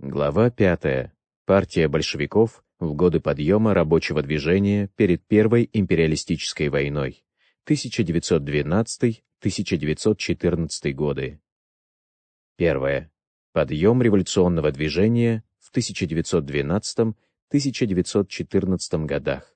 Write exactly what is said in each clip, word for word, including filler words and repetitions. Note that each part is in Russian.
Глава пятая. Партия большевиков в годы подъема рабочего движения перед Первой империалистической войной. тысяча девятьсот двенадцатый — тысяча девятьсот четырнадцатый годы. Первое. Подъем революционного движения в тысяча девятьсот двенадцатом — тысяча девятьсот четырнадцатом годах.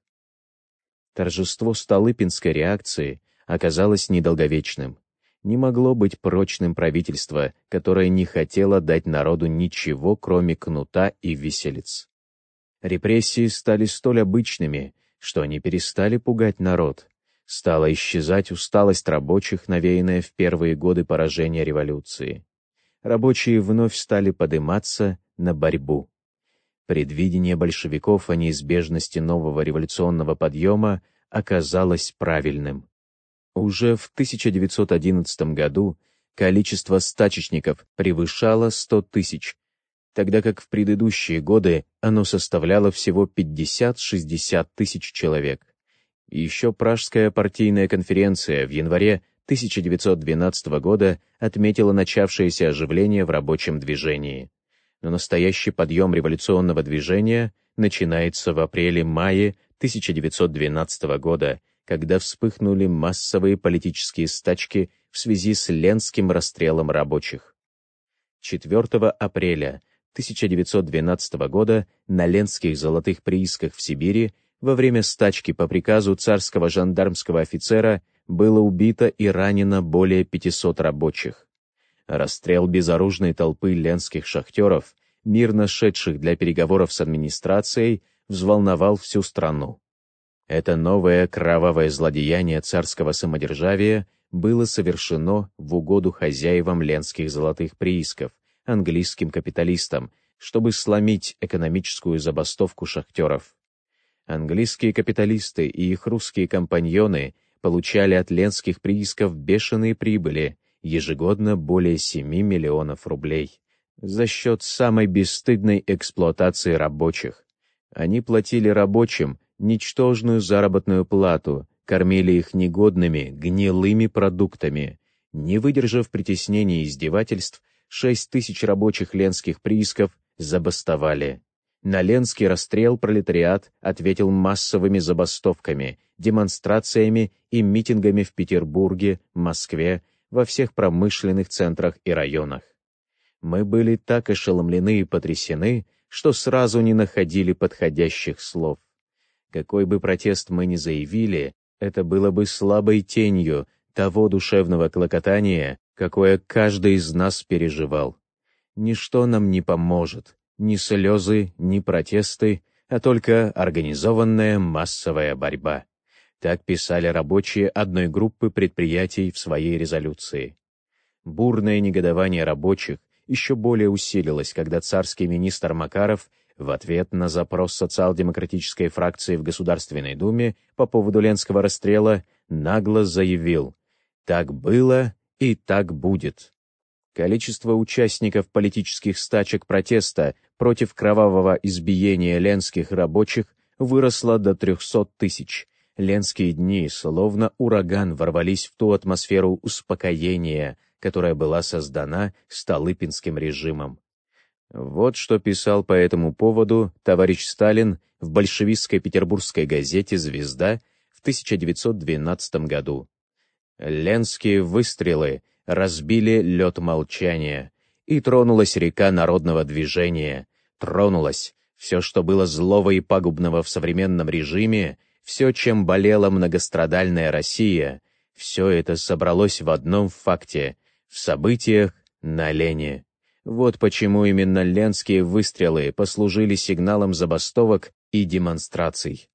Торжество Столыпинской реакции оказалось недолговечным. Не могло быть прочным правительство, которое не хотело дать народу ничего, кроме кнута и виселиц. Репрессии стали столь обычными, что они перестали пугать народ. Стала исчезать усталость рабочих, навеянная в первые годы поражения революции. Рабочие вновь стали подниматься на борьбу. Предвидение большевиков о неизбежности нового революционного подъема оказалось правильным. Уже в тысяча девятьсот одиннадцатом году количество стачечников превышало сто тысяч, тогда как в предыдущие годы оно составляло всего пятьдесят-шестьдесят тысяч человек. И еще Пражская партийная конференция в январе тысяча девятьсот двенадцатого года отметила начавшееся оживление в рабочем движении. Но настоящий подъем революционного движения начинается в апреле-мае тысяча девятьсот двенадцатого года, когда вспыхнули массовые политические стачки в связи с Ленским расстрелом рабочих. четвёртого апреля тысяча девятьсот двенадцатого года на Ленских золотых приисках в Сибири во время стачки по приказу царского жандармского офицера было убито и ранено более пятисот рабочих. Расстрел безоружной толпы ленских шахтеров, мирно шедших для переговоров с администрацией, взволновал всю страну. Это новое кровавое злодеяние царского самодержавия было совершено в угоду хозяевам ленских золотых приисков, английским капиталистам, чтобы сломить экономическую забастовку шахтеров. Английские капиталисты и их русские компаньоны получали от ленских приисков бешеные прибыли, ежегодно более семи миллионов рублей, за счет самой бесстыдной эксплуатации рабочих. Они платили рабочим ничтожную заработную плату, кормили их негодными, гнилыми продуктами. Не выдержав притеснений и издевательств, шесть тысяч рабочих ленских приисков забастовали. На ленский расстрел пролетариат ответил массовыми забастовками, демонстрациями и митингами в Петербурге, Москве, во всех промышленных центрах и районах. Мы были так ошеломлены и потрясены, что сразу не находили подходящих слов. Какой бы протест мы ни заявили, это было бы слабой тенью того душевного клокотания, какое каждый из нас переживал. Ничто нам не поможет, ни слезы, ни протесты, а только организованная массовая борьба. Так писали рабочие одной группы предприятий в своей резолюции. Бурное негодование рабочих еще более усилилось, когда царский министр Макаров в ответ на запрос социал-демократической фракции в Государственной Думе по поводу Ленского расстрела нагло заявил: «Так было и так будет». Количество участников политических стачек протеста против кровавого избиения ленских рабочих выросло до трехсот тысяч. Ленские дни, словно ураган, ворвались в ту атмосферу успокоения, которая была создана Столыпинским режимом. Вот что писал по этому поводу товарищ Сталин в большевистской петербургской газете «Звезда» в тысяча девятьсот двенадцатом году. «Ленские выстрелы разбили лед молчания, и тронулась река народного движения, тронулась все, что было злого и пагубного в современном режиме, все, чем болела многострадальная Россия, все это собралось в одном факте — в событиях на Лене. Вот почему именно ленские выстрелы послужили сигналом забастовок и демонстраций».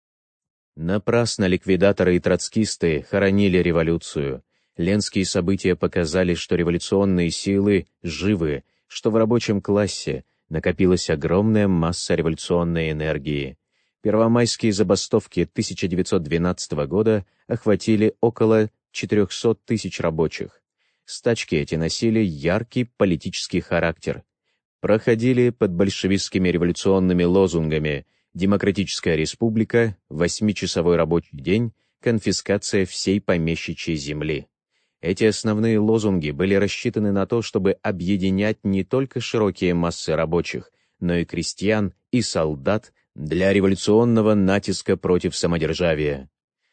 Напрасно ликвидаторы и троцкисты хоронили революцию. Ленские события показали, что революционные силы живы, что в рабочем классе накопилась огромная масса революционной энергии. Первомайские забастовки тысяча девятьсот двенадцатого года охватили около четырехсот тысяч рабочих. Стачки эти носили яркий политический характер. Проходили под большевистскими революционными лозунгами «Демократическая республика», «Восьмичасовой рабочий день», «Конфискация всей помещичьей земли». Эти основные лозунги были рассчитаны на то, чтобы объединять не только широкие массы рабочих, но и крестьян и солдат для революционного натиска против самодержавия.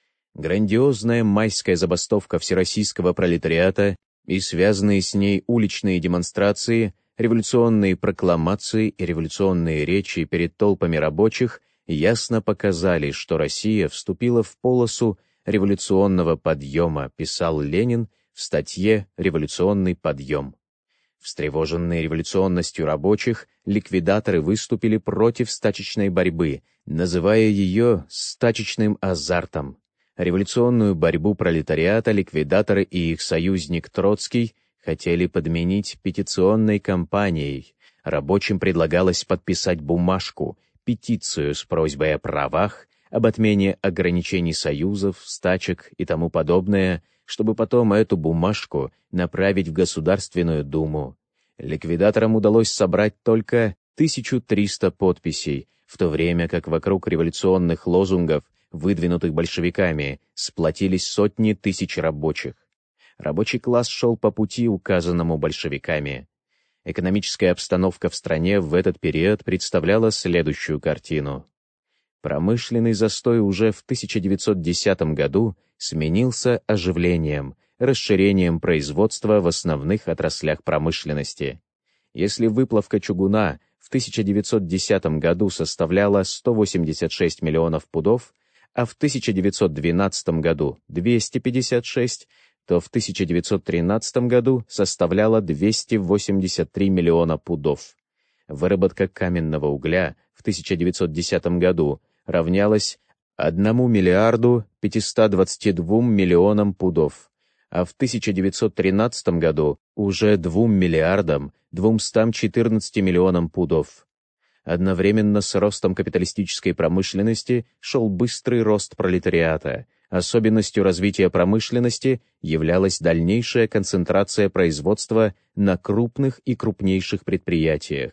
Грандиозная майская забастовка всероссийского пролетариата и связанные с ней уличные демонстрации, революционные прокламации и революционные речи перед толпами рабочих ясно показали, что Россия вступила в полосу революционного подъема, писал Ленин в статье «Революционный подъем». Встревоженные революционностью рабочих, ликвидаторы выступили против стачечной борьбы, называя ее «стачечным азартом». Революционную борьбу пролетариата ликвидаторы и их союзник Троцкий хотели подменить петиционной кампанией. Рабочим предлагалось подписать бумажку, петицию с просьбой о правах, об отмене ограничений союзов, стачек и тому подобное, чтобы потом эту бумажку направить в Государственную Думу. Ликвидаторам удалось собрать только тысячу триста подписей, в то время как вокруг революционных лозунгов, выдвинутых большевиками, сплотились сотни тысяч рабочих. Рабочий класс шел по пути, указанному большевиками. Экономическая обстановка в стране в этот период представляла следующую картину. Промышленный застой уже в тысяча девятьсот десятом году сменился оживлением, расширением производства в основных отраслях промышленности. Если выплавка чугуна в тысяча девятьсот десятом году составляла сто восемьдесят шесть миллионов пудов, а в тысяча девятьсот двенадцатом году двести пятьдесят шесть, то в тысяча девятьсот тринадцатом году составляла двести восемьдесят три миллиона пудов. Выработка каменного угля в тысяча девятьсот десятом году равнялась одному миллиарду пятистам двадцати двум миллионам пудов, а в тысяча девятьсот тринадцатом году уже двум миллиардам двумстам четырнадцати миллионам пудов. Одновременно с ростом капиталистической промышленности шел быстрый рост пролетариата. Особенностью развития промышленности являлась дальнейшая концентрация производства на крупных и крупнейших предприятиях.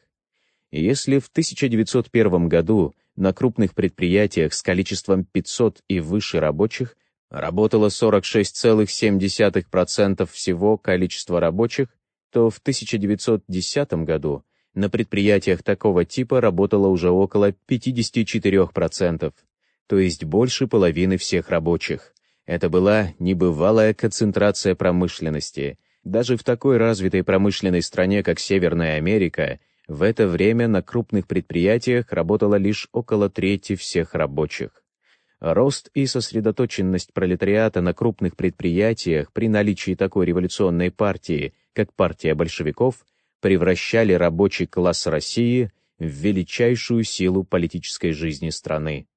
Если в тысяча девятьсот первом году на крупных предприятиях с количеством пятьсот и выше рабочих работало сорок шесть целых семь десятых процента всего количества рабочих, то в тысяча девятьсот десятом году на предприятиях такого типа работало уже около пятьдесят четыре процента, то есть больше половины всех рабочих. Это была небывалая концентрация промышленности. Даже в такой развитой промышленной стране, как Северная Америка, в это время на крупных предприятиях работало лишь около трети всех рабочих. Рост и сосредоточенность пролетариата на крупных предприятиях при наличии такой революционной партии, как партия большевиков, превращали рабочий класс России в величайшую силу политической жизни страны.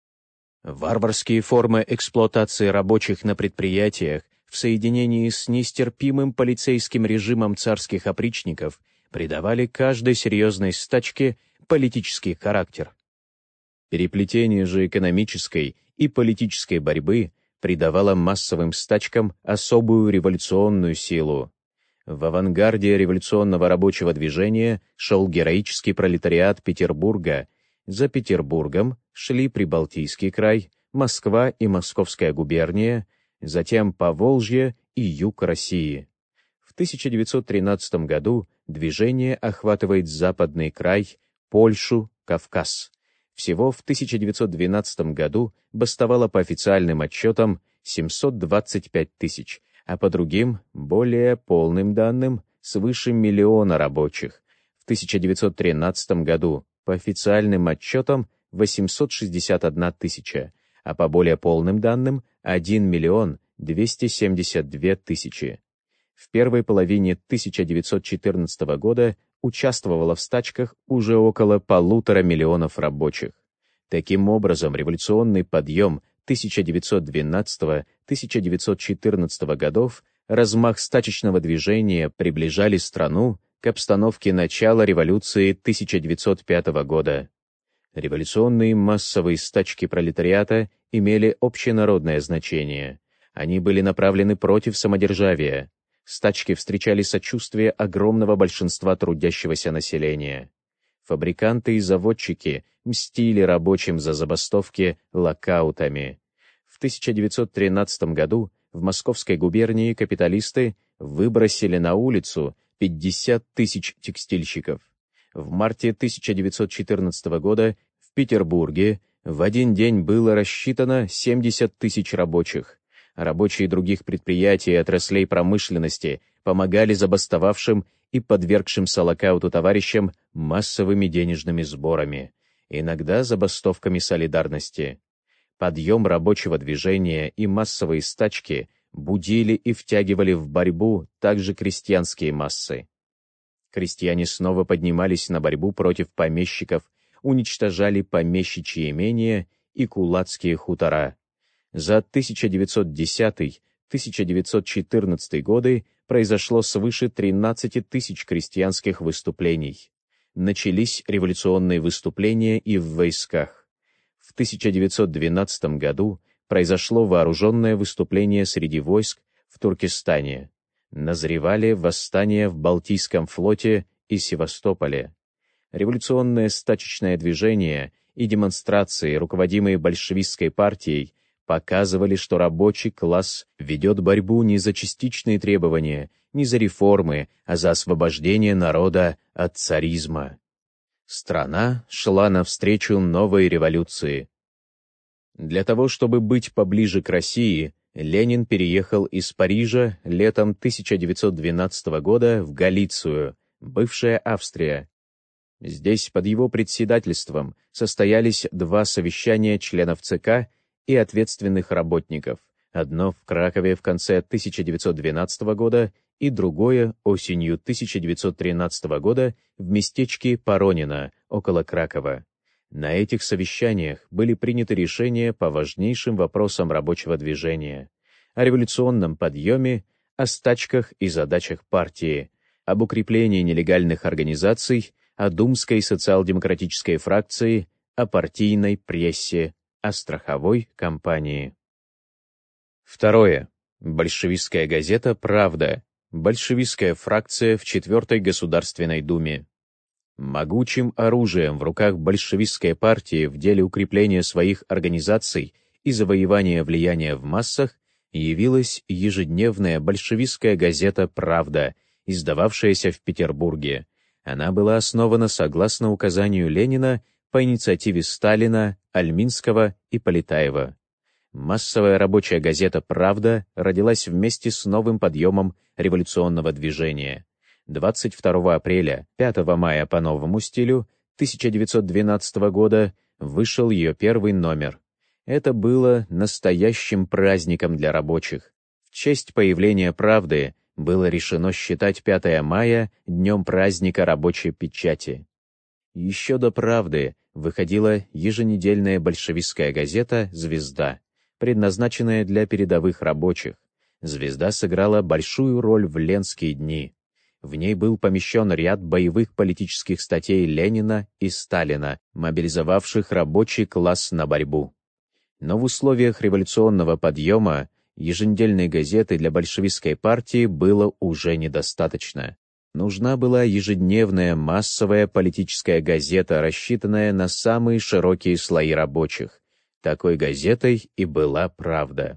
Варварские формы эксплуатации рабочих на предприятиях в соединении с нестерпимым полицейским режимом царских опричников придавали каждой серьезной стачке политический характер. Переплетение же экономической и политической борьбы придавало массовым стачкам особую революционную силу. В авангарде революционного рабочего движения шел героический пролетариат Петербурга. За Петербургом шли Прибалтийский край, Москва и Московская губерния, затем Поволжье и юг России. В тысяча девятьсот тринадцатом году движение охватывает Западный край, Польшу, Кавказ. Всего в тысяча девятьсот двенадцатом году бастовало по официальным отчетам семьсот двадцать пять тысяч, а по другим, более полным данным, свыше миллиона рабочих. В тысяча девятьсот тринадцатом году по официальным отчетам восемьсот шестьдесят одна тысяча, а по более полным данным один миллион двести семьдесят две тысячи. В первой половине тысяча девятьсот четырнадцатого года участвовало в стачках уже около полутора миллионов рабочих. Таким образом, революционный подъем тысяча девятьсот двенадцатого — тысяча девятьсот четырнадцатого годов, размах стачечного движения приближали страну к обстановке начала революции тысяча девятьсот пятого года. Революционные массовые стачки пролетариата имели общенародное значение. Они были направлены против самодержавия. Стачки встречали сочувствие огромного большинства трудящегося населения. Фабриканты и заводчики мстили рабочим за забастовки локаутами. В тысяча девятьсот тринадцатом году в Московской губернии капиталисты выбросили на улицу пятьдесят тысяч текстильщиков. В марте тысяча девятьсот четырнадцатого года в Петербурге в один день было рассчитано семьдесят тысяч рабочих. Рабочие других предприятий и отраслей промышленности помогали забастовавшим и подвергшимся локауту товарищам массовыми денежными сборами, иногда забастовками солидарности. Подъем рабочего движения и массовые стачки будили и втягивали в борьбу также крестьянские массы. Крестьяне снова поднимались на борьбу против помещиков, уничтожали помещичьи имения и кулацкие хутора. За тысяча девятьсот десятый — тысяча девятьсот четырнадцатый годы произошло свыше тринадцати тысяч крестьянских выступлений. Начались революционные выступления и в войсках. В тысяча девятьсот двенадцатом году произошло вооруженное выступление среди войск в Туркестане. Назревали восстания в Балтийском флоте и Севастополе. Революционное стачечное движение и демонстрации, руководимые большевистской партией, показывали, что рабочий класс ведет борьбу не за частичные требования, не за реформы, а за освобождение народа от царизма. Страна шла навстречу новой революции. Для того, чтобы быть поближе к России, Ленин переехал из Парижа летом тысяча девятьсот двенадцатого года в Галицию, бывшая Австрия. Здесь под его председательством состоялись два совещания членов ЦК и ответственных работников, одно в Кракове в конце тысяча девятьсот двенадцатого года и другое осенью тысяча девятьсот тринадцатого года в местечке Поронино, около Кракова. На этих совещаниях были приняты решения по важнейшим вопросам рабочего движения: о революционном подъеме, о стачках и задачах партии, об укреплении нелегальных организаций, о думской социал-демократической фракции, о партийной прессе, о страховой компании. Второе. Большевистская газета «Правда». Большевистская фракция в Четвертой Государственной Думе. Могучим оружием в руках большевистской партии в деле укрепления своих организаций и завоевания влияния в массах явилась ежедневная большевистская газета «Правда», издававшаяся в Петербурге. Она была основана согласно указанию Ленина по инициативе Сталина, Альминского и Полетаева. Массовая рабочая газета «Правда» родилась вместе с новым подъемом революционного движения. двадцать второго апреля — пятого мая по новому стилю тысяча девятьсот двенадцатого года вышел ее первый номер. Это было настоящим праздником для рабочих. В честь появления «Правды» было решено считать пятое мая днем праздника рабочей печати. Еще до «Правды» выходила еженедельная большевистская газета «Звезда», предназначенная для передовых рабочих. «Звезда» сыграла большую роль в Ленские дни. В ней был помещен ряд боевых политических статей Ленина и Сталина, мобилизовавших рабочий класс на борьбу. Но в условиях революционного подъема еженедельной газеты для большевистской партии было уже недостаточно. Нужна была ежедневная массовая политическая газета, рассчитанная на самые широкие слои рабочих. Такой газетой и была «Правда».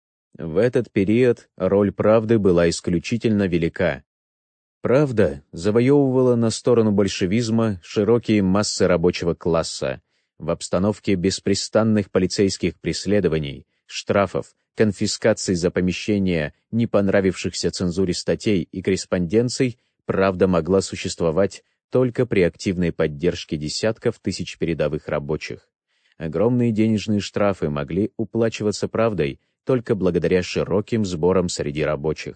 В этот период роль «Правды» была исключительно велика. «Правда» завоевывала на сторону большевизма широкие массы рабочего класса. В обстановке беспрестанных полицейских преследований, штрафов, конфискаций за помещение не понравившихся цензуре статей и корреспонденций «Правда» могла существовать только при активной поддержке десятков тысяч передовых рабочих. Огромные денежные штрафы могли уплачиваться «Правдой» только благодаря широким сборам среди рабочих.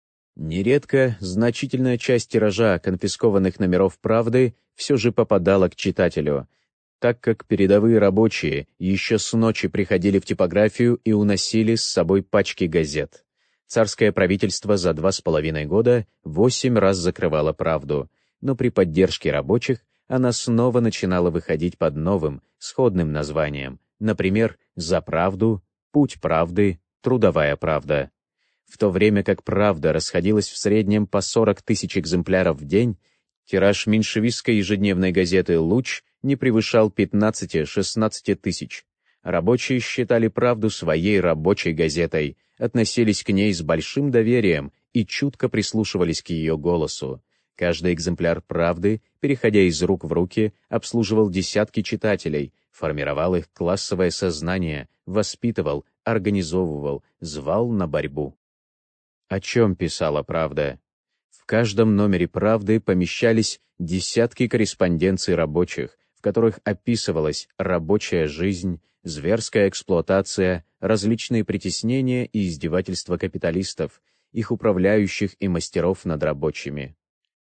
Нередко значительная часть тиража конфискованных номеров «Правды» все же попадала к читателю, так как передовые рабочие еще с ночи приходили в типографию и уносили с собой пачки газет. Царское правительство за два с половиной года восемь раз закрывало «Правду», но при поддержке рабочих она снова начинала выходить под новым, сходным названием, например, «За правду», «Путь правды», «Трудовая правда». В то время как «Правда» расходилась в среднем по сорок тысяч экземпляров в день, тираж меньшевистской ежедневной газеты «Луч» не превышал пятнадцати-шестнадцати тысяч. Рабочие считали «Правду» своей рабочей газетой, относились к ней с большим доверием и чутко прислушивались к ее голосу. Каждый экземпляр «Правды», переходя из рук в руки, обслуживал десятки читателей, формировал их классовое сознание, воспитывал, организовывал, звал на борьбу. О чем писала «Правда»? В каждом номере «Правды» помещались десятки корреспонденций рабочих, в которых описывалась рабочая жизнь, зверская эксплуатация, различные притеснения и издевательства капиталистов, их управляющих и мастеров над рабочими.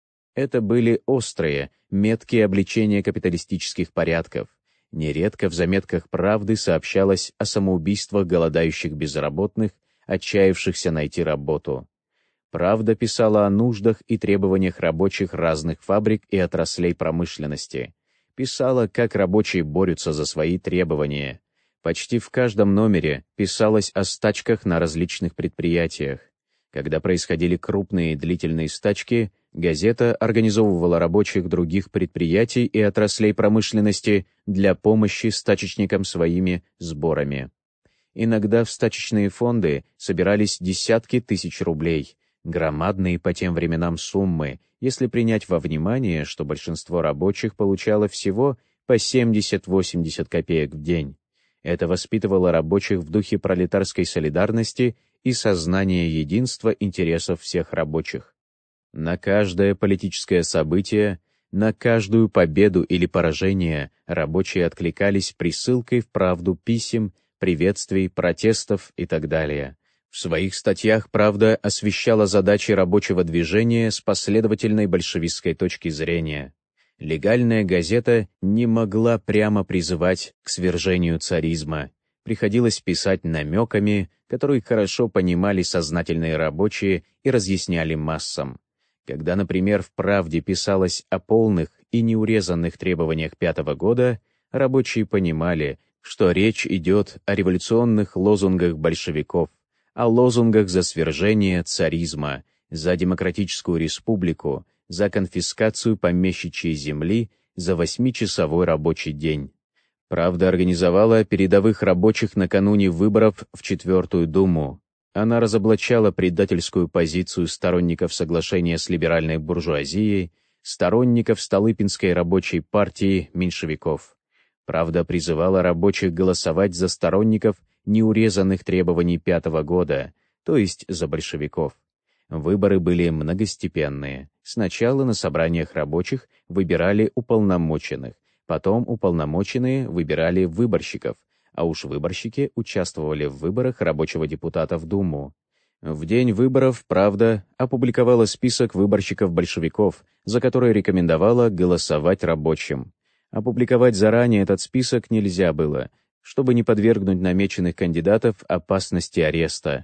Это были острые, меткие обличения капиталистических порядков. Нередко в заметках «Правды» сообщалось о самоубийствах голодающих безработных, отчаявшихся найти работу. «Правда» писала о нуждах и требованиях рабочих разных фабрик и отраслей промышленности. Писала, как рабочие борются за свои требования. Почти в каждом номере писалось о стачках на различных предприятиях. Когда происходили крупные и длительные стачки, газета организовывала рабочих других предприятий и отраслей промышленности для помощи стачечникам своими сборами. Иногда в стачечные фонды собирались десятки тысяч рублей, громадные по тем временам суммы, если принять во внимание, что большинство рабочих получало всего по семьдесят-восемьдесят копеек в день. Это воспитывало рабочих в духе пролетарской солидарности и сознания единства интересов всех рабочих. На каждое политическое событие, на каждую победу или поражение рабочие откликались присылкой в «Правду» писем, приветствий, протестов и так далее. В своих статьях «Правда» освещала задачи рабочего движения с последовательной большевистской точки зрения. Легальная газета не могла прямо призывать к свержению царизма. Приходилось писать намеками, которые хорошо понимали сознательные рабочие и разъясняли массам. Когда, например, в «Правде» писалось о полных и неурезанных требованиях пятого года, рабочие понимали, что речь идет о революционных лозунгах большевиков, о лозунгах за свержение царизма, за демократическую республику, за конфискацию помещичьей земли, за восьмичасовой рабочий день. «Правда» организовала передовых рабочих накануне выборов в Четвертую Думу. Она разоблачала предательскую позицию сторонников соглашения с либеральной буржуазией, сторонников Столыпинской рабочей партии меньшевиков. «Правда» призывала рабочих голосовать за сторонников неурезанных требований пятого года, то есть за большевиков. Выборы были многостепенные. Сначала на собраниях рабочих выбирали уполномоченных, потом уполномоченные выбирали выборщиков, а уж выборщики участвовали в выборах рабочего депутата в Думу. В день выборов «Правда» опубликовала список выборщиков-большевиков, за которые рекомендовала голосовать рабочим. Опубликовать заранее этот список нельзя было, чтобы не подвергнуть намеченных кандидатов опасности ареста.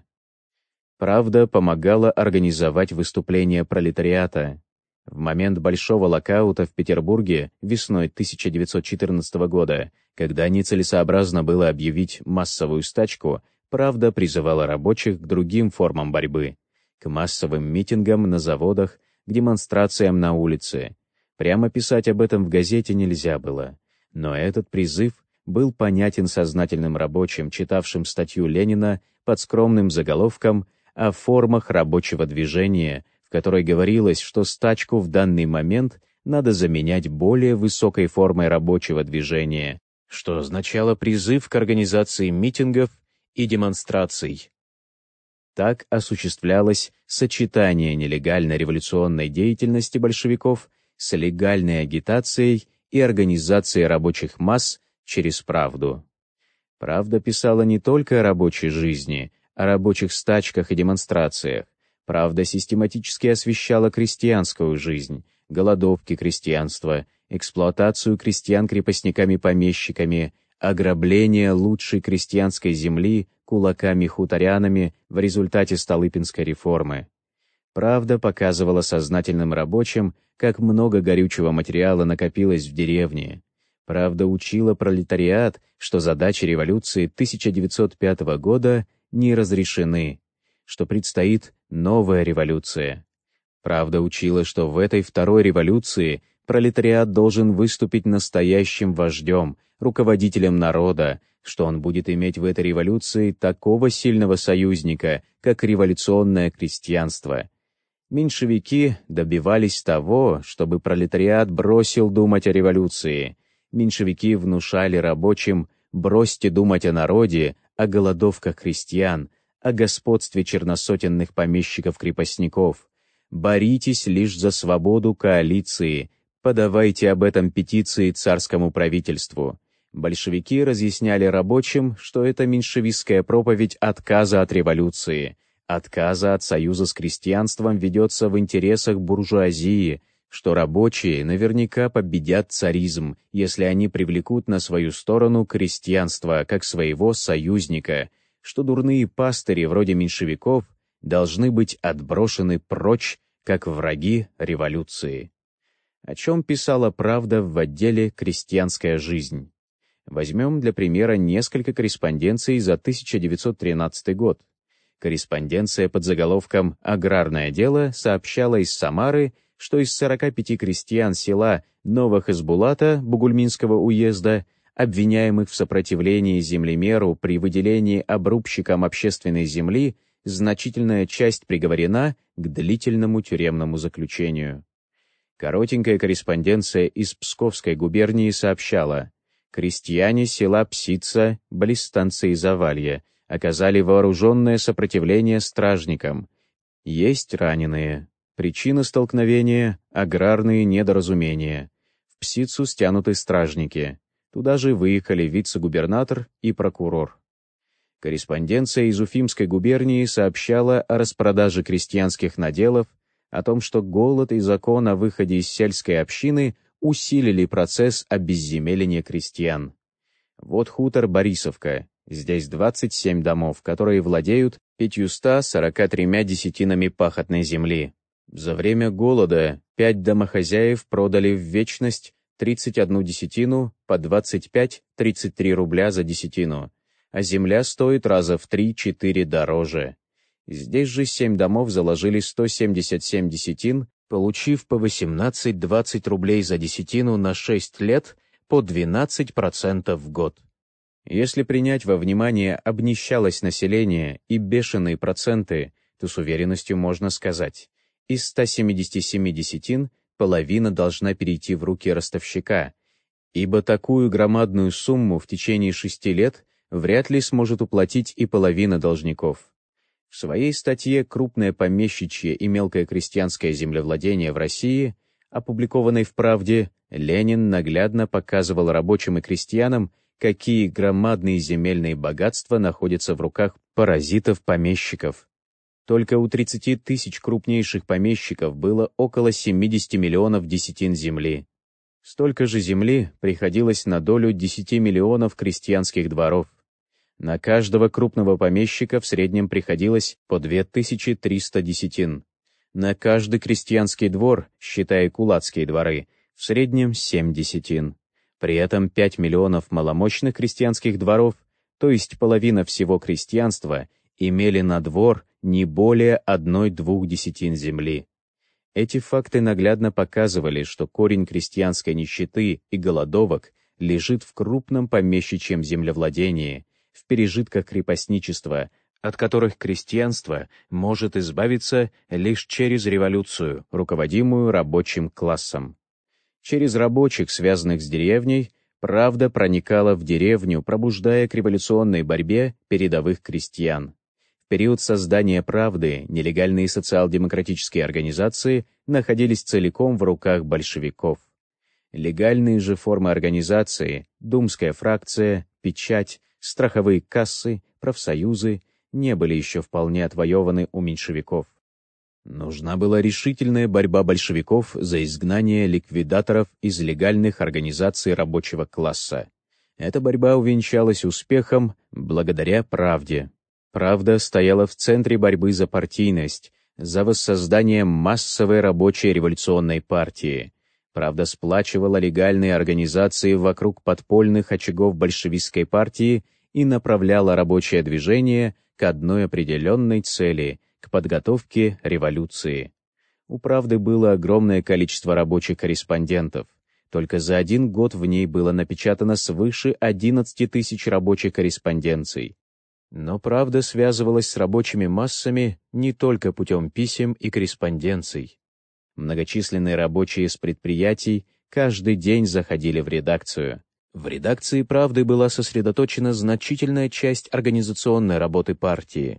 «Правда» помогала организовать выступления пролетариата. В момент большого локаута в Петербурге весной тысяча девятьсот четырнадцатого года, когда нецелесообразно было объявить массовую стачку, «Правда» призывала рабочих к другим формам борьбы, к массовым митингам на заводах, к демонстрациям на улице. Прямо писать об этом в газете нельзя было, но этот призыв был понятен сознательным рабочим, читавшим статью Ленина под скромным заголовком о формах рабочего движения, в которой говорилось, что стачку в данный момент надо заменять более высокой формой рабочего движения, что означало призыв к организации митингов и демонстраций. Так осуществлялось сочетание нелегальной революционной деятельности большевиков с легальной агитацией и организацией рабочих масс через «Правду». «Правда» писала не только о рабочей жизни, о рабочих стачках и демонстрациях. «Правда» систематически освещала крестьянскую жизнь, голодовки крестьянства, эксплуатацию крестьян крепостниками-помещиками, ограбление лучшей крестьянской земли кулаками-хуторянами в результате Столыпинской реформы. «Правда» показывала сознательным рабочим, как много горючего материала накопилось в деревне. «Правда» учила пролетариат, что задачи революции тысяча девятьсот пятого года не разрешены, что предстоит новая революция. «Правда» учила, что в этой второй революции пролетариат должен выступить настоящим вождем, руководителем народа, что он будет иметь в этой революции такого сильного союзника, как революционное крестьянство. Меньшевики добивались того, чтобы пролетариат бросил думать о революции. Меньшевики внушали рабочим: бросьте думать о народе, о голодовках крестьян, о господстве черносотенных помещиков-крепостников. Боритесь лишь за свободу коалиции, подавайте об этом петиции царскому правительству. Большевики разъясняли рабочим, что это меньшевистская проповедь отказа от революции, отказа от союза с крестьянством ведется в интересах буржуазии, что рабочие наверняка победят царизм, если они привлекут на свою сторону крестьянство как своего союзника, что дурные пастыри вроде меньшевиков должны быть отброшены прочь, как враги революции. О чем писала «Правда» в отделе «Крестьянская жизнь». Возьмем для примера несколько корреспонденций за тысяча девятьсот тринадцатый год. Корреспонденция под заголовком «Аграрное дело» сообщала из Самары, что из сорока пяти крестьян села Новохозбулата Бугульминского уезда, обвиняемых в сопротивлении землемеру при выделении обрубщикам общественной земли, значительная часть приговорена к длительному тюремному заключению. Коротенькая корреспонденция из Псковской губернии сообщала: крестьяне села Псица, близ станции Завалье, оказали вооруженное сопротивление стражникам. Есть раненые. Причина столкновения — аграрные недоразумения. В Псицу стянуты стражники. Туда же выехали вице-губернатор и прокурор. Корреспонденция из Уфимской губернии сообщала о распродаже крестьянских наделов, о том, что голод и закон о выходе из сельской общины усилили процесс обезземеления крестьян. Вот хутор Борисовка. Здесь двадцать семь домов, которые владеют пятьюстами сорока тремя десятинами пахотной земли. За время голода пять домохозяев продали в вечность тридцать одну десятину по двадцать пять — тридцать три рубля за десятину, а земля стоит раза в три-четыре дороже. Здесь же семь домов заложили сто семьдесят семь десятин, получив по восемнадцать — двадцать рублей за десятину на шесть лет по двенадцать процентов в год. Если принять во внимание обнищалость населения и бешеные проценты, то с уверенностью можно сказать: из ста семидесяти семи десятин половина должна перейти в руки ростовщика, ибо такую громадную сумму в течение шести лет вряд ли сможет уплатить и половина должников. В своей статье «Крупное помещичье и мелкое крестьянское землевладение в России», опубликованной в «Правде», Ленин наглядно показывал рабочим и крестьянам, какие громадные земельные богатства находятся в руках паразитов-помещиков. Только у тридцати тысяч крупнейших помещиков было около семидесяти миллионов десятин земли. Столько же земли приходилось на долю десяти миллионов крестьянских дворов. На каждого крупного помещика в среднем приходилось по две тысячи триста десятин. На каждый крестьянский двор, считая кулацкие дворы, в среднем семь десятин. При этом пять миллионов маломощных крестьянских дворов, то есть половина всего крестьянства, имели на двор не более одной-двух десятин земли. Эти факты наглядно показывали, что корень крестьянской нищеты и голодовок лежит в крупном помещичьем землевладении, в пережитках крепостничества, от которых крестьянство может избавиться лишь через революцию, руководимую рабочим классом. Через рабочих, связанных с деревней, правда проникала в деревню, пробуждая к революционной борьбе передовых крестьян. В период создания «Правды» нелегальные социал-демократические организации находились целиком в руках большевиков. Легальные же формы организации — думская фракция, печать, страховые кассы, профсоюзы — не были еще вполне отвоеваны у меньшевиков. Нужна была решительная борьба большевиков за изгнание ликвидаторов из легальных организаций рабочего класса. Эта борьба увенчалась успехом благодаря «Правде». «Правда» стояла в центре борьбы за партийность, за воссоздание массовой рабочей революционной партии. «Правда» сплачивала легальные организации вокруг подпольных очагов большевистской партии и направляла рабочее движение к одной определенной цели — к подготовке революции. У «Правды» было огромное количество рабочих корреспондентов. Только за один год в ней было напечатано свыше одиннадцати тысяч рабочих корреспонденций. Но правда связывалась с рабочими массами не только путем писем и корреспонденций. Многочисленные рабочие с предприятий каждый день заходили в редакцию. В редакции «Правды» была сосредоточена значительная часть организационной работы партии.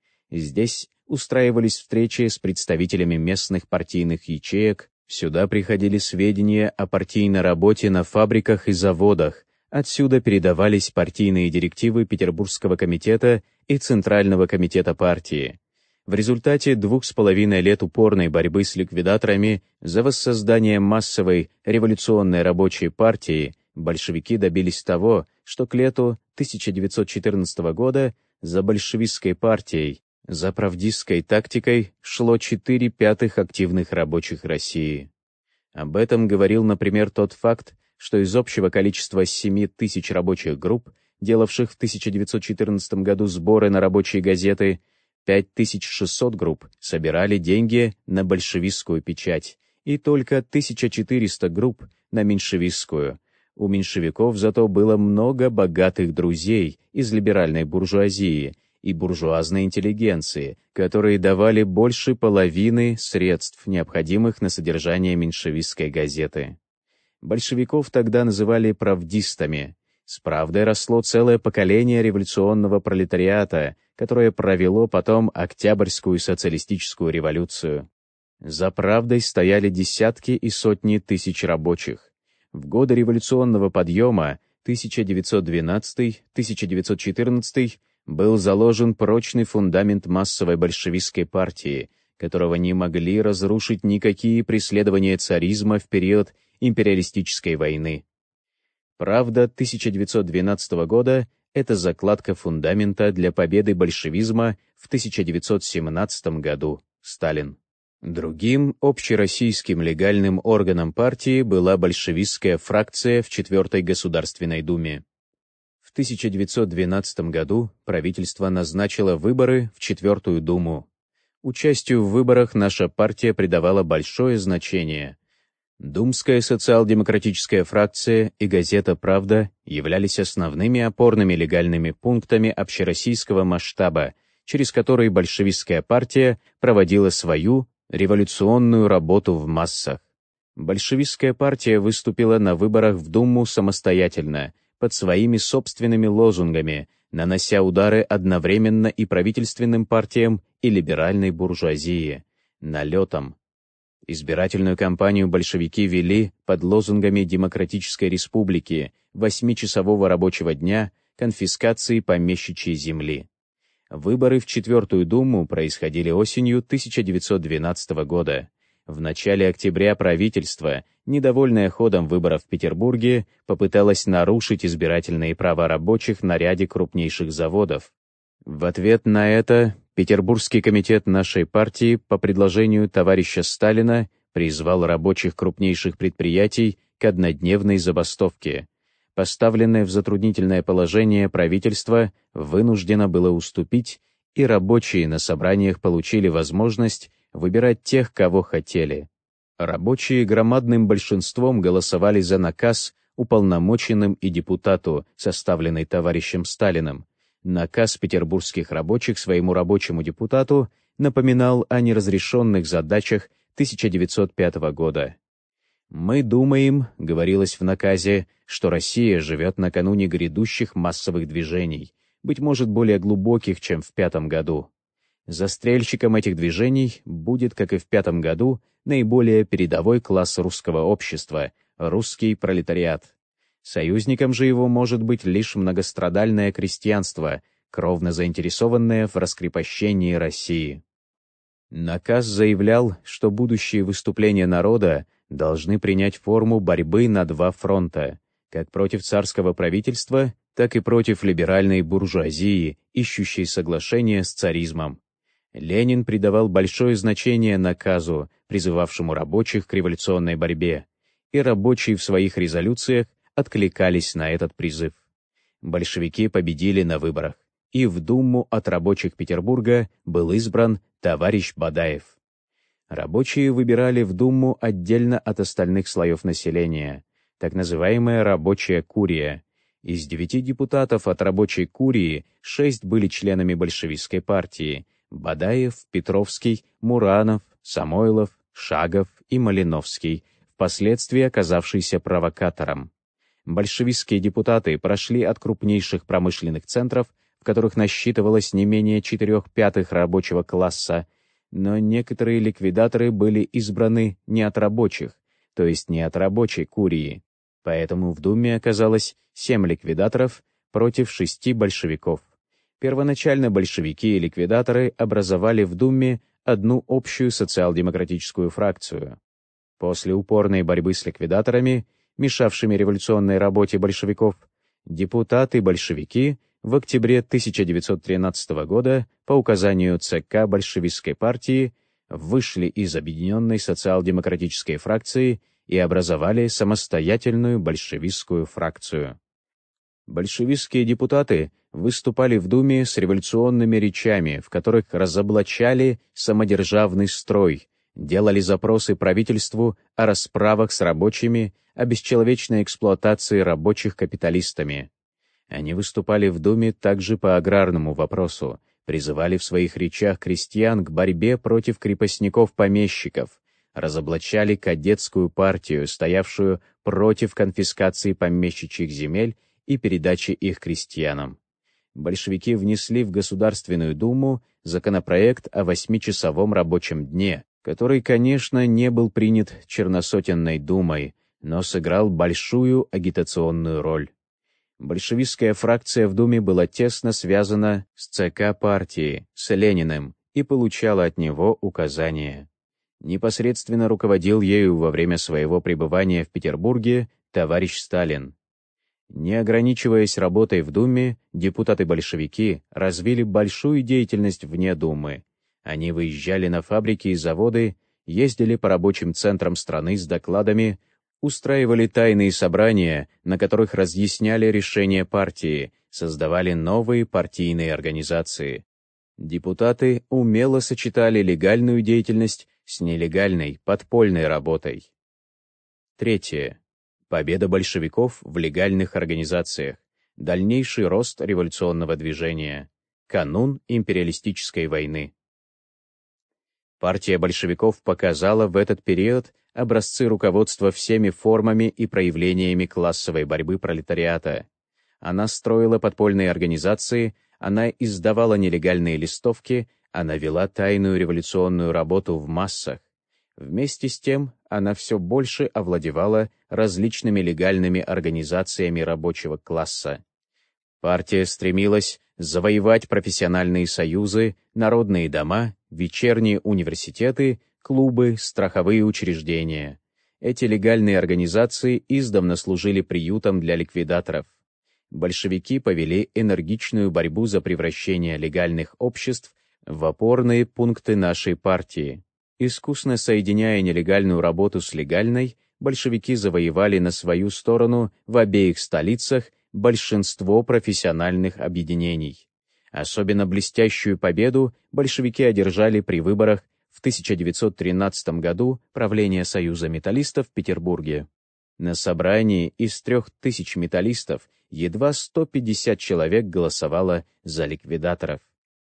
Здесь устраивались встречи с представителями местных партийных ячеек, сюда приходили сведения о партийной работе на фабриках и заводах, отсюда передавались партийные директивы Петербургского комитета и Центрального комитета партии. В результате двух с половиной лет упорной борьбы с ликвидаторами за воссоздание массовой революционной рабочей партии большевики добились того, что к лету тысяча девятьсот четырнадцатого года за большевистской партией, за правдистской тактикой шло четыре пятых активных рабочих России. Об этом говорил, например, тот факт, что из общего количества семи тысяч рабочих групп, делавших в тысяча девятьсот четырнадцатом году сборы на рабочие газеты, пять тысяч шестьсот групп собирали деньги на большевистскую печать, и только тысяча четыреста групп на меньшевистскую. У меньшевиков зато было много богатых друзей из либеральной буржуазии и буржуазной интеллигенции, которые давали больше половины средств, необходимых на содержание меньшевистской газеты. Большевиков тогда называли правдистами. С правдой росло целое поколение революционного пролетариата, которое провело потом Октябрьскую социалистическую революцию. За правдой стояли десятки и сотни тысяч рабочих. В годы революционного подъема тысяча девятьсот двенадцатый — тысяча девятьсот четырнадцатый был заложен прочный фундамент массовой большевистской партии, которого не могли разрушить никакие преследования царизма в период империалистической войны. Правда тысяча девятьсот двенадцатого года — это закладка фундамента для победы большевизма в тысяча девятьсот семнадцатом году. Сталин. Другим общероссийским легальным органом партии была большевистская фракция в Четвертой Государственной Думе. В тысяча девятьсот двенадцатом году правительство назначило выборы в Четвертую Думу. Участию в выборах наша партия придавала большое значение. Думская социал-демократическая фракция и газета «Правда» являлись основными опорными легальными пунктами общероссийского масштаба, через которые большевистская партия проводила свою революционную работу в массах. Большевистская партия выступила на выборах в Думу самостоятельно, под своими собственными лозунгами, нанося удары одновременно и правительственным партиям, и либеральной буржуазии, налетом. Избирательную кампанию большевики вели под лозунгами демократической республики, восьмичасового рабочего дня, конфискации помещичьей земли. Выборы в Четвертую Думу происходили осенью тысяча девятьсот двенадцатого года. В начале октября правительство, недовольное ходом выборов в Петербурге, попыталось нарушить избирательные права рабочих на ряде крупнейших заводов. В ответ на это Петербургский комитет нашей партии по предложению товарища Сталина призвал рабочих крупнейших предприятий к однодневной забастовке. Поставленное в затруднительное положение правительство вынуждено было уступить, и рабочие на собраниях получили возможность выбирать тех, кого хотели. Рабочие громадным большинством голосовали за наказ уполномоченным и депутату, составленный товарищем Сталиным. Наказ петербургских рабочих своему рабочему депутату напоминал о неразрешенных задачах тысяча девятьсот пятого года. «Мы думаем, — говорилось в наказе, — что Россия живет накануне грядущих массовых движений, быть может, более глубоких, чем в пятом году. Застрельщиком этих движений будет, как и в пятом году, наиболее передовой класс русского общества — русский пролетариат. Союзником же его может быть лишь многострадальное крестьянство, кровно заинтересованное в раскрепощении России». Наказ заявлял, что будущие выступления народа должны принять форму борьбы на два фронта, как против царского правительства, так и против либеральной буржуазии, ищущей соглашения с царизмом. Ленин придавал большое значение наказу, призывавшему рабочих к революционной борьбе, и рабочие в своих резолюциях откликались на этот призыв. Большевики победили на выборах, и в Думу от рабочих Петербурга был избран товарищ Бадаев. Рабочие выбирали в Думу отдельно от остальных слоев населения. так называемая рабочая курия. Из девяти депутатов от рабочей курии шесть были членами большевистской партии: Бадаев, Петровский, Муранов, Самойлов, Шагов и Малиновский, впоследствии оказавшийся провокатором. Большевистские депутаты прошли от крупнейших промышленных центров, в которых насчитывалось не менее четырех пятых рабочего класса, но некоторые ликвидаторы были избраны не от рабочих, то есть не от рабочей курии. Поэтому в Думе оказалось семь ликвидаторов против шести большевиков. Первоначально большевики и ликвидаторы образовали в Думе одну общую социал-демократическую фракцию. После упорной борьбы с ликвидаторами, мешавшими революционной работе большевиков, депутаты-большевики в октябре тысяча девятьсот тринадцатого года по указанию ЦК большевистской партии вышли из объединенной социал-демократической фракции и образовали самостоятельную большевистскую фракцию. Большевистские депутаты выступали в Думе с революционными речами, в которых разоблачали самодержавный строй, делали запросы правительству о расправах с рабочими, о бесчеловечной эксплуатации рабочих капиталистами. Они выступали в Думе также по аграрному вопросу, призывали в своих речах крестьян к борьбе против крепостников-помещиков, разоблачали кадетскую партию, стоявшую против конфискации помещичьих земель и передачи их крестьянам. Большевики внесли в Государственную Думу законопроект о восьмичасовом рабочем дне, который, конечно, не был принят Черносотенной Думой, но сыграл большую агитационную роль. Большевистская фракция в Думе была тесно связана с ЦК партии, с Лениным, и получала от него указания. Непосредственно руководил ею во время своего пребывания в Петербурге товарищ Сталин. Не ограничиваясь работой в Думе, депутаты-большевики развили большую деятельность вне Думы. Они выезжали на фабрики и заводы, ездили по рабочим центрам страны с докладами, устраивали тайные собрания, на которых разъясняли решения партии, создавали новые партийные организации. Депутаты умело сочетали легальную деятельность с нелегальной, подпольной работой. Третье. Победа большевиков в легальных организациях. Дальнейший рост революционного движения. Канун империалистической войны. Партия большевиков показала в этот период образцы руководства всеми формами и проявлениями классовой борьбы пролетариата. Она строила подпольные организации, она издавала нелегальные листовки, она вела тайную революционную работу в массах. Вместе с тем, она все больше овладевала различными легальными организациями рабочего класса. Партия стремилась завоевать профессиональные союзы, народные дома, вечерние университеты, клубы, страховые учреждения. Эти легальные организации издавна служили приютом для ликвидаторов. Большевики повели энергичную борьбу за превращение легальных обществ в опорные пункты нашей партии. Искусно соединяя нелегальную работу с легальной, большевики завоевали на свою сторону в обеих столицах большинство профессиональных объединений. Особенно блестящую победу большевики одержали при выборах в тысяча девятьсот тринадцатом году правления Союза металлистов в Петербурге. На собрании из трех тысяч металлистов едва сто пятьдесят человек голосовало за ликвидаторов.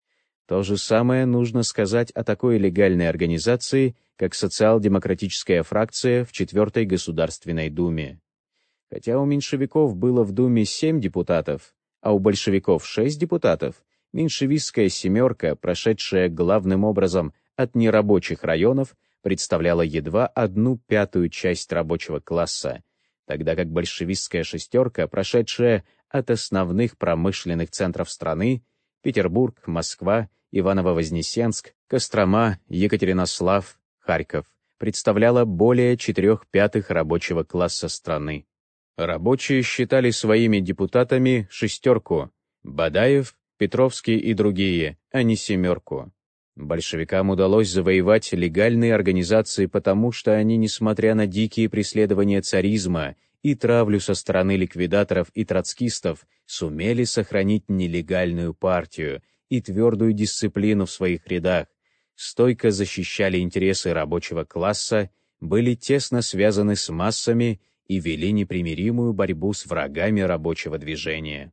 То же самое нужно сказать о такой легальной организации, как социал-демократическая фракция в четвертой Государственной Думе. Хотя у меньшевиков было в Думе семь депутатов, а у большевиков шесть депутатов, меньшевистская «семерка», прошедшая главным образом от нерабочих районов, представляла едва одну пятую часть рабочего класса, тогда как большевистская «шестерка», прошедшая от основных промышленных центров страны — Петербург, Москва, Иваново-Вознесенск, Кострома, Екатеринослав, Харьков, представляла более четырех пятых рабочего класса страны. Рабочие считали своими депутатами «шестерку» — Бадаев, Петровский и другие, а не «семерку». Большевикам удалось завоевать легальные организации потому, что они, несмотря на дикие преследования царизма и травлю со стороны ликвидаторов и троцкистов, сумели сохранить нелегальную партию и твердую дисциплину в своих рядах, стойко защищали интересы рабочего класса, были тесно связаны с массами и вели непримиримую борьбу с врагами рабочего движения.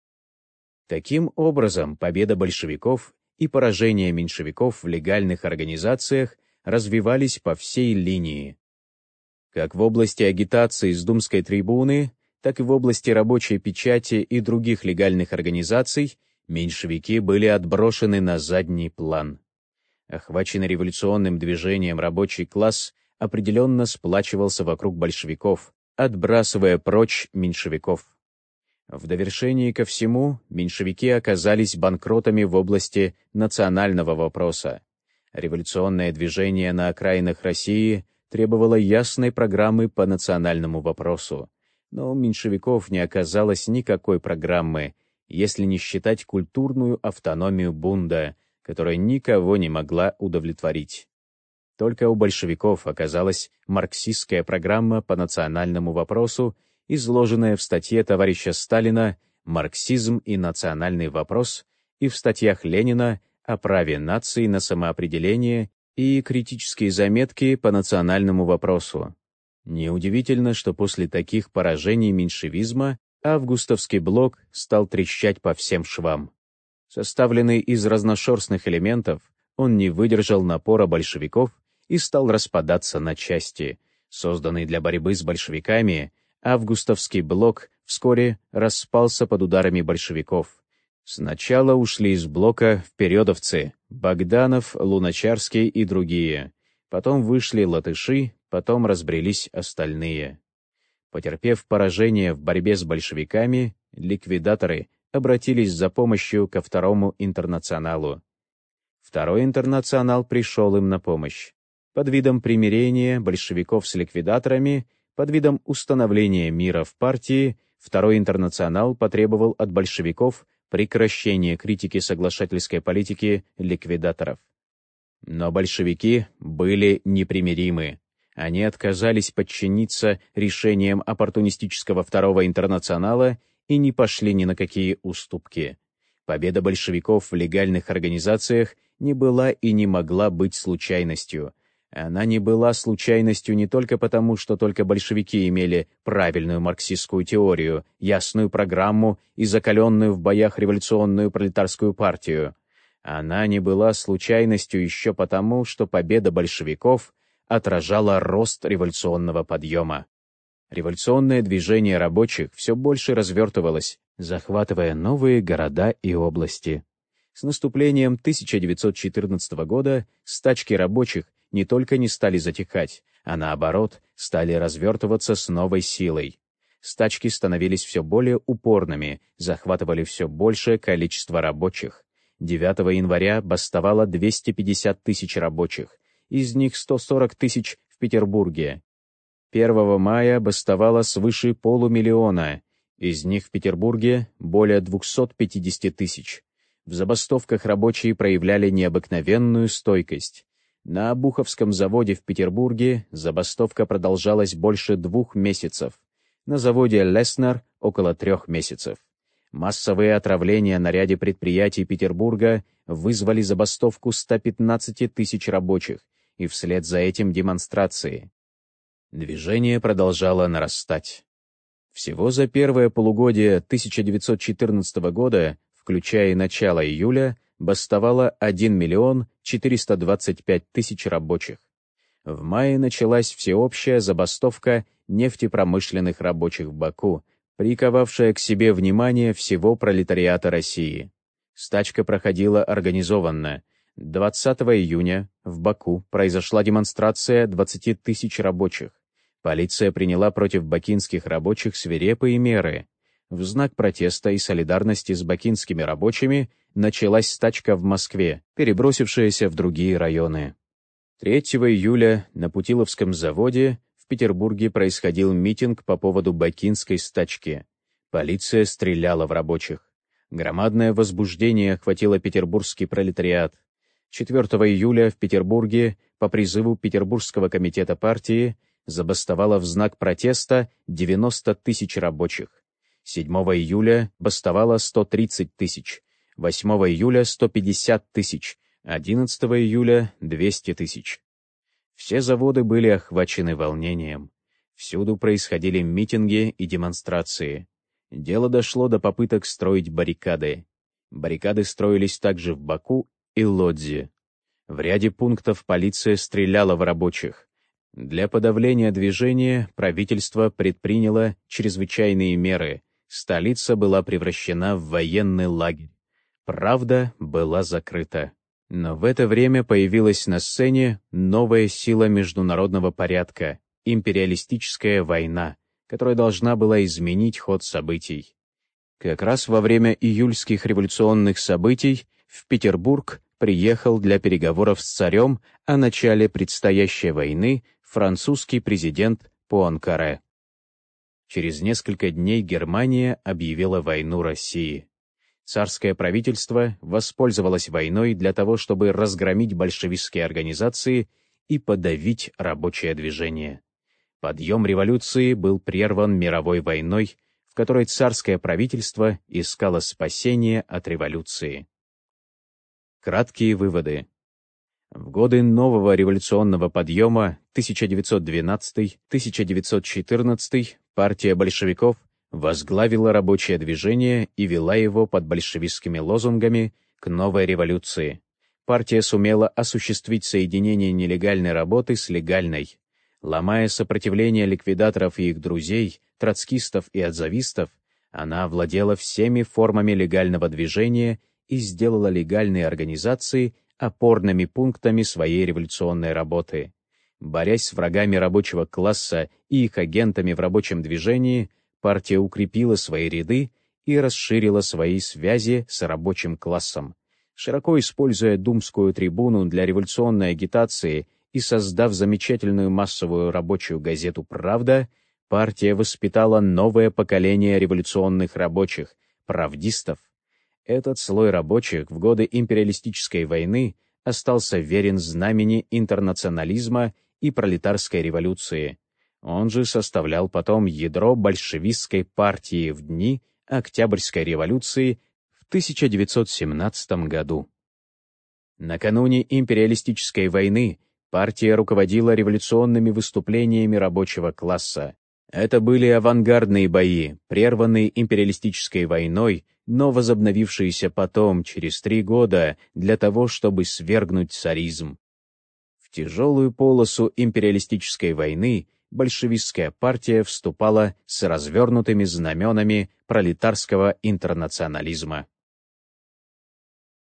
Таким образом, победа большевиков и поражение меньшевиков в легальных организациях развивались по всей линии. Как в области агитации с думской трибуны, так и в области рабочей печати и других легальных организаций меньшевики были отброшены на задний план. Охваченный революционным движением рабочий класс определенно сплачивался вокруг большевиков, отбрасывая прочь меньшевиков. В довершении ко всему, меньшевики оказались банкротами в области национального вопроса. Революционное движение на окраинах России требовало ясной программы по национальному вопросу, но у меньшевиков не оказалось никакой программы, если не считать культурную автономию бунда, которая никого не могла удовлетворить. Только у большевиков оказалась марксистская программа по национальному вопросу, изложенная в статье товарища Сталина «Марксизм и национальный вопрос» и в статьях Ленина о праве нации на самоопределение и критические заметки по национальному вопросу. Неудивительно, что после таких поражений меньшевизма августовский блок стал трещать по всем швам. Составленный из разношерстных элементов, он не выдержал напора большевиков и стал распадаться на части. Созданный для борьбы с большевиками, августовский блок вскоре распался под ударами большевиков. Сначала ушли из блока впередовцы — Богданов, Луначарский и другие. Потом вышли латыши, потом разбрелись остальные. Потерпев поражение в борьбе с большевиками, ликвидаторы обратились за помощью ко Второму интернационалу. Второй интернационал пришел им на помощь. Под видом примирения большевиков с ликвидаторами, под видом установления мира в партии, Второй интернационал потребовал от большевиков прекращения критики соглашательской политики ликвидаторов. Но большевики были непримиримы. Они отказались подчиниться решениям оппортунистического Второго интернационала и не пошли ни на какие уступки. Победа большевиков в легальных организациях не была и не могла быть случайностью. Она не была случайностью не только потому, что только большевики имели правильную марксистскую теорию, ясную программу и закаленную в боях революционную пролетарскую партию. Она не была случайностью еще потому, что победа большевиков отражала рост революционного подъема. Революционное движение рабочих все больше развертывалось, захватывая новые города и области. С наступлением тысяча девятьсот четырнадцатого года стачки рабочих не только не стали затихать, а наоборот, стали развертываться с новой силой. Стачки становились все более упорными, захватывали все большее количество рабочих. девятого января бастовало двести пятьдесят тысяч рабочих, из них сто сорок тысяч в Петербурге. первого мая бастовало свыше полумиллиона, из них в Петербурге более двухсот пятидесяти тысяч. В забастовках рабочие проявляли необыкновенную стойкость. На Обуховском заводе в Петербурге забастовка продолжалась больше двух месяцев, на заводе «Леснер» — около трех месяцев. Массовые отравления на ряде предприятий Петербурга вызвали забастовку ста пятнадцати тысяч рабочих, и вслед за этим демонстрации. Движение продолжало нарастать. Всего за первое полугодие тысяча девятьсот четырнадцатого года, включая начало июля, бастовало один миллион четыреста двадцать пять тысяч рабочих. В мае началась всеобщая забастовка нефтепромышленных рабочих в Баку, приковавшая к себе внимание всего пролетариата России. Стачка проходила организованно. двадцатого июня в Баку произошла демонстрация двадцати тысяч рабочих. Полиция приняла против бакинских рабочих свирепые меры. В знак протеста и солидарности с бакинскими рабочими началась стачка в Москве, перебросившаяся в другие районы. третьего июля на Путиловском заводе в Петербурге происходил митинг по поводу бакинской стачки. Полиция стреляла в рабочих. Громадное возбуждение охватило петербургский пролетариат. четвёртого июля в Петербурге по призыву Петербургского комитета партии забастовало в знак протеста девяносто тысяч рабочих. седьмого июля бастовало сто тридцать тысяч, восьмого июля сто пятьдесят тысяч, одиннадцатого июля двести тысяч. Все заводы были охвачены волнением. Всюду происходили митинги и демонстрации. Дело дошло до попыток строить баррикады. Баррикады строились также в Баку и Лодзи. В ряде пунктов полиция стреляла в рабочих. Для подавления движения правительство предприняло чрезвычайные меры. Столица была превращена в военный лагерь. Правда была закрыта. Но в это время появилась на сцене новая сила международного порядка — империалистическая война, которая должна была изменить ход событий. Как раз во время июльских революционных событий в Петербург приехал для переговоров с царем о начале предстоящей войны французский президент Пуанкаре. Через несколько дней Германия объявила войну России. Царское правительство воспользовалось войной для того, чтобы разгромить большевистские организации и подавить рабочее движение. Подъем революции был прерван мировой войной, в которой царское правительство искало спасения от революции. Краткие выводы. В годы нового революционного подъема тысяча девятьсот двенадцатый — тысяча девятьсот четырнадцатый партия большевиков возглавила рабочее движение и вела его под большевистскими лозунгами к новой революции. Партия сумела осуществить соединение нелегальной работы с легальной. Ломая сопротивление ликвидаторов и их друзей, троцкистов и отзавистов, она овладела всеми формами легального движения и сделала легальные организации опорными пунктами своей революционной работы. Борясь с врагами рабочего класса и их агентами в рабочем движении, партия укрепила свои ряды и расширила свои связи с рабочим классом. Широко используя Думскую трибуну для революционной агитации и создав замечательную массовую рабочую газету «Правда», партия воспитала новое поколение революционных рабочих, правдистов. Этот слой рабочих в годы империалистической войны остался верен знамени интернационализма и пролетарской революции. Он же составлял потом ядро большевистской партии в дни Октябрьской революции в тысяча девятьсот семнадцатом году. Накануне империалистической войны партия руководила революционными выступлениями рабочего класса. Это были авангардные бои, прерванные империалистической войной, но возобновившиеся потом, через три года, для того, чтобы свергнуть царизм. В тяжелую полосу империалистической войны большевистская партия вступала с развернутыми знаменами пролетарского интернационализма.